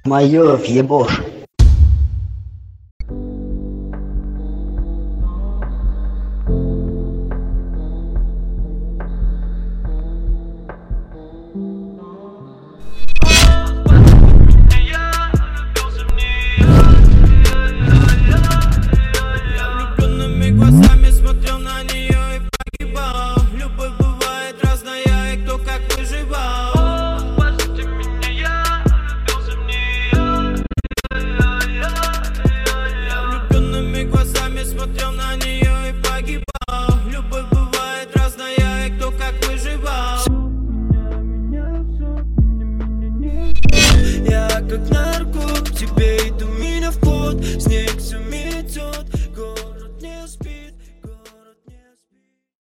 Майоров ебош. Глазами смотрел на нее и погибал. Любовь бывает разная, и кто как выживал. Спасите меня, я влюбился в нее. Я влюбленными глазами смотрел на нее и погибал. Любовь бывает разная, и кто как выживал.